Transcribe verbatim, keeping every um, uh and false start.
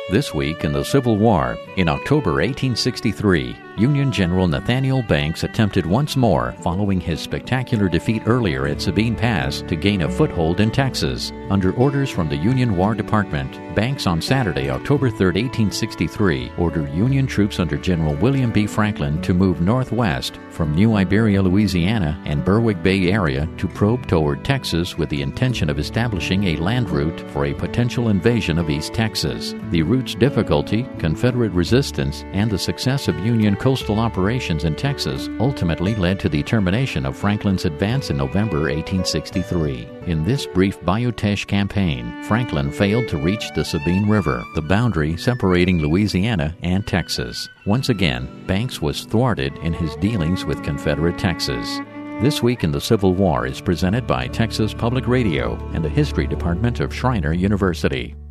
This week in the Civil War, in October eighteen sixty-three, Union General Nathaniel Banks attempted once more, following his spectacular defeat earlier at Sabine Pass, to gain a foothold in Texas. Under orders from the Union War Department, Banks on Saturday, October third, eighteen sixty-three, ordered Union troops under General William B. Franklin to move northwest from New Iberia, Louisiana, and Berwick Bay area to probe toward Texas with the intention of establishing a land route for a potential invasion of East Texas. The route's difficulty, Confederate resistance, and the success of Union coastal operations in Texas ultimately led to the termination of Franklin's advance in November eighteen sixty-three. In this brief Bayou Teche campaign, Franklin failed to reach the Sabine River, the boundary separating Louisiana and Texas. Once again, Banks was thwarted in his dealings with Confederate Texas. This Week in the Civil War is presented by Texas Public Radio and the History Department of Schreiner University.